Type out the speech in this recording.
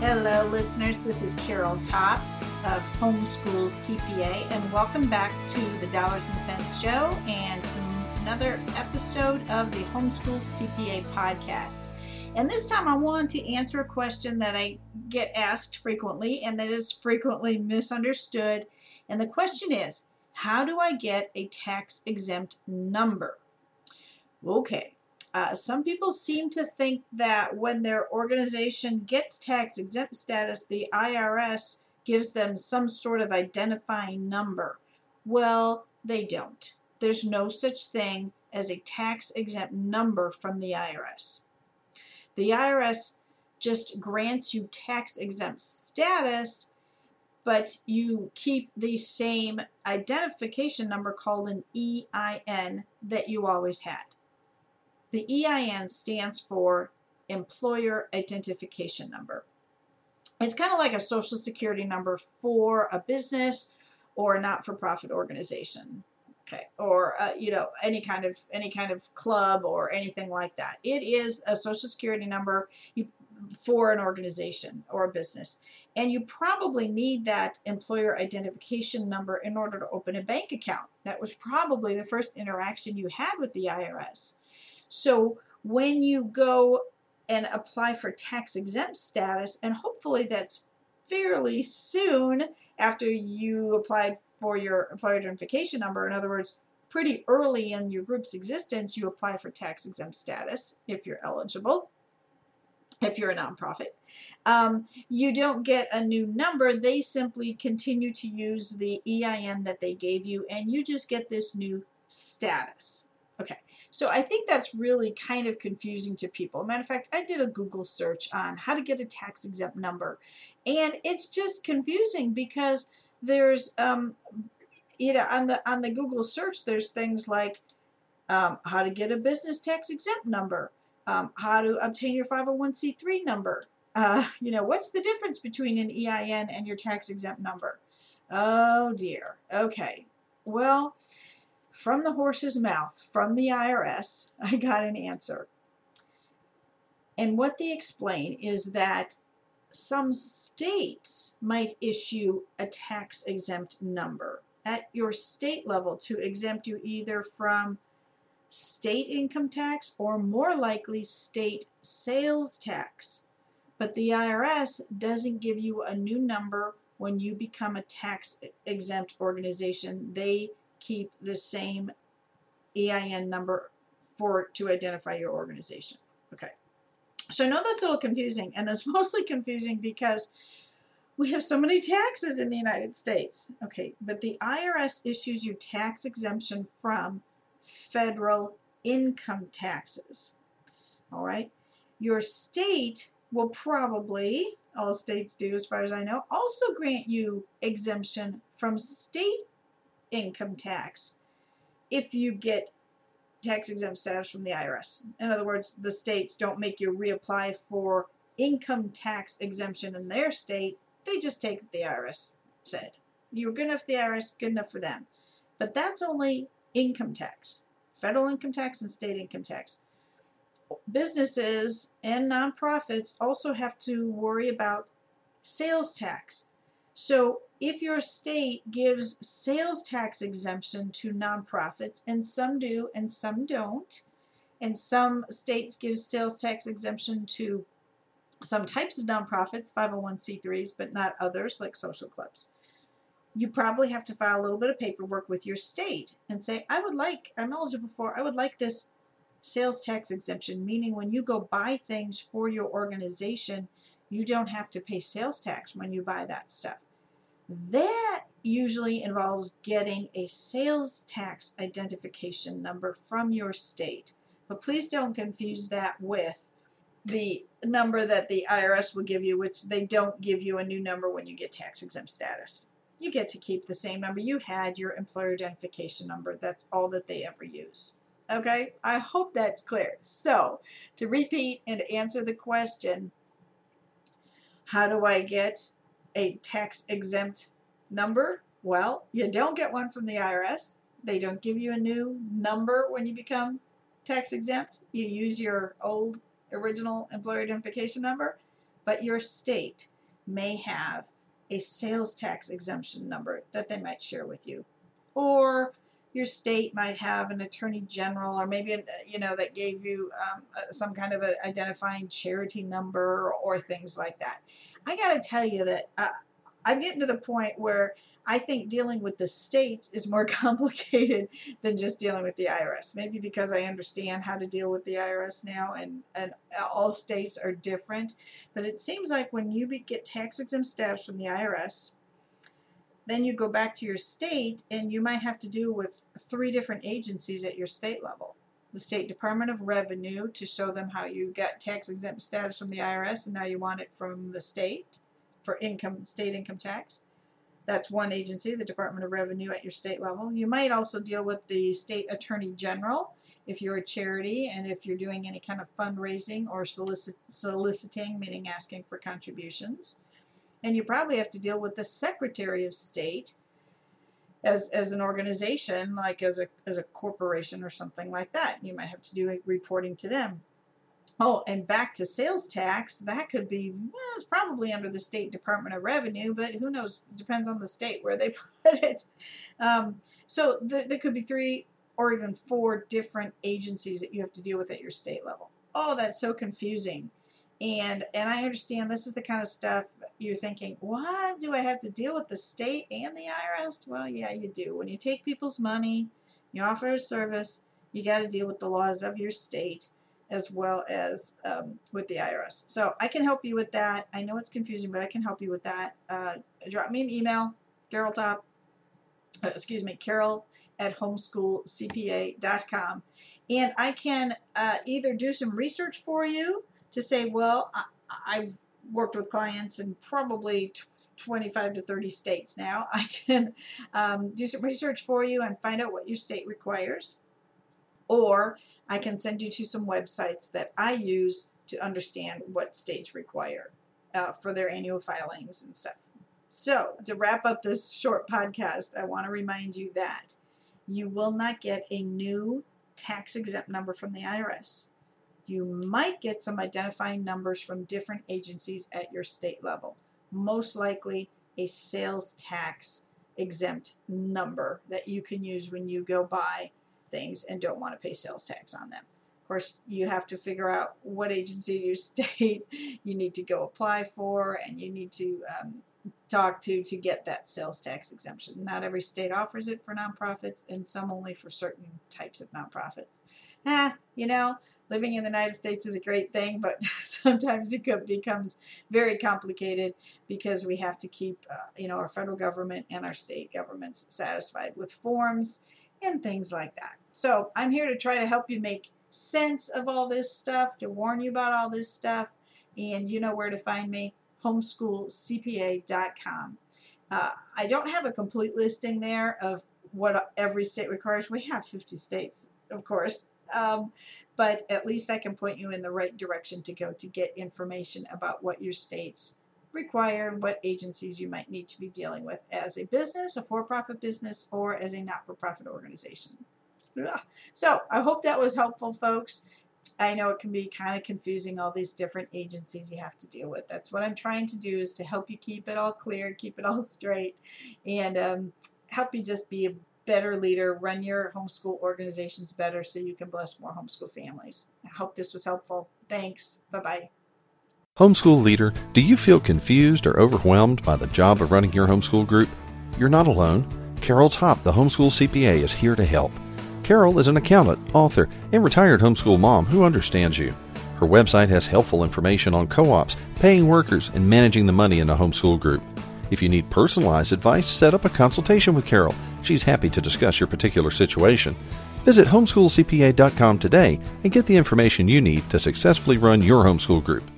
Hello, listeners. This is Carol Topp of Homeschool CPA, and welcome back to the Dollars and Cents Show and another episode of the Homeschool CPA podcast. And this time I want to answer a question that I get asked frequently and that is frequently misunderstood. And the question is, how do I get a tax-exempt number? Okay. Some people seem to think that when their organization gets tax-exempt status, the IRS gives them some sort of identifying number. Well, they don't. There's no such thing as a tax-exempt number from the IRS. The IRS just grants you tax-exempt status, but you keep the same identification number called an EIN that you always had. The EIN stands for Employer Identification Number. It's kind of like a social security number for a business or a not-for-profit organization, okay, or any kind of club or anything like that. It is a social security number for an organization or a business, and you probably need that employer identification number in order to open a bank account. That was probably the first interaction you had with the IRS. So when you go and apply for tax-exempt status, and hopefully that's fairly soon after you applied for your employer identification number, in other words, pretty early in your group's existence, you apply for tax-exempt status if you're eligible, if you're a nonprofit. You don't get a new number. They simply continue to use the EIN that they gave you, and you just get this new status. Okay, so I think that's really kind of confusing to people. Matter of fact, I did a Google search on how to get a tax-exempt number, and it's just confusing because there's, on the Google search, there's things like how to get a business tax-exempt number, how to obtain your 501c3 number. What's the difference between an EIN and your tax-exempt number? Oh dear. Okay. Well, from the horse's mouth, from the IRS, I got an answer. And what they explain is that some states might issue a tax-exempt number at your state level to exempt you either from state income tax or more likely state sales tax. But the IRS doesn't give you a new number when you become a tax-exempt organization. They keep the same EIN number to identify your organization. Okay, so I know that's a little confusing, and it's mostly confusing because we have so many taxes in the United States. Okay, but the IRS issues you tax exemption from federal income taxes. All right, your state will probably, all states do as far as I know, also grant you exemption from state income tax if you get tax-exempt status from the IRS. In other words, the states don't make you reapply for income tax exemption in their state. They just take what the IRS said. You were good enough for the IRS, good enough for them. But that's only income tax, federal income tax and state income tax. Businesses and nonprofits also have to worry about sales tax. So if your state gives sales tax exemption to nonprofits, and some do and some don't, and some states give sales tax exemption to some types of nonprofits, 501c3s, but not others like social clubs, you probably have to file a little bit of paperwork with your state and say, I would like this sales tax exemption, meaning when you go buy things for your organization, you don't have to pay sales tax when you buy that stuff. That usually involves getting a sales tax identification number from your state. But please don't confuse that with the number that the IRS will give you, which they don't give you a new number when you get tax-exempt status. You get to keep the same number you had, your employer identification number. That's all that they ever use. Okay? I hope that's clear. So, to repeat and to answer the question, how do I get a tax-exempt number? Well, you don't get one from the IRS. They don't give you a new number when you become tax-exempt. You use your old original employer identification number, but your state may have a sales tax exemption number that they might share with you. Or your state might have an attorney general, or maybe, that gave you some kind of an identifying charity number or things like that. I got to tell you that I'm getting to the point where I think dealing with the states is more complicated than just dealing with the IRS. Maybe because I understand how to deal with the IRS now, and all states are different. But it seems like when you get tax exempt status from the IRS, then you go back to your state and you might have to deal with 3 different agencies at your state level. The State Department of Revenue, to show them how you got tax exempt status from the IRS and now you want it from the state for state income tax. That's one agency, the Department of Revenue at your state level. You might also deal with the State Attorney General if you're a charity and if you're doing any kind of fundraising or soliciting, meaning asking for contributions. And you probably have to deal with the Secretary of State as an organization, like as a corporation or something like that. You might have to do reporting to them. Oh, and back to sales tax, that could be, it's probably under the State Department of Revenue, but who knows, depends on the state where they put it. So there could be 3 or even 4 different agencies that you have to deal with at your state level. Oh, that's so confusing. And I understand this is the kind of stuff you're thinking, what, do I have to deal with the state and the IRS? Well, yeah, you do. When you take people's money, you offer a service, you got to deal with the laws of your state as well as with the IRS. So I can help you with that. I know it's confusing, but I can help you with that. Drop me an email, Carol at homeschoolcpa.com. And I can either do some research for you to say, well, I've worked with clients in probably 25 to 30 states now. I can do some research for you and find out what your state requires. Or I can send you to some websites that I use to understand what states require for their annual filings and stuff. So to wrap up this short podcast, I want to remind you that you will not get a new tax exempt number from the IRS. You might get some identifying numbers from different agencies at your state level. Most likely a sales tax exempt number that you can use when you go buy things and don't want to pay sales tax on them. Of course, you have to figure out what agency in your state you need to go apply for, and you need to talk to get that sales tax exemption. Not every state offers it for nonprofits, and some only for certain types of nonprofits. Living in the United States is a great thing, but sometimes it becomes very complicated because we have to keep our federal government and our state governments satisfied with forms and things like that. So I'm here to try to help you make sense of all this stuff, to warn you about all this stuff, and you know where to find me, homeschoolcpa.com. I don't have a complete listing there of what every state requires. We have 50 states, of course, but at least I can point you in the right direction to go to get information about what your states require, what agencies you might need to be dealing with as a business, a for-profit business, or as a not-for-profit organization. So I hope that was helpful, folks. I know it can be kind of confusing, all these different agencies you have to deal with. That's what I'm trying to do, is to help you keep it all clear, keep it all straight, and help you just be a better leader, run your homeschool organizations better so you can bless more homeschool families. I hope this was helpful. Thanks. Bye-bye. Homeschool leader, do you feel confused or overwhelmed by the job of running your homeschool group? You're not alone. Carol Topp, the Homeschool CPA, is here to help. Carol is an accountant, author, and retired homeschool mom who understands you. Her website has helpful information on co-ops, paying workers, and managing the money in a homeschool group. If you need personalized advice, set up a consultation with Carol. She's happy to discuss your particular situation. Visit homeschoolcpa.com today and get the information you need to successfully run your homeschool group.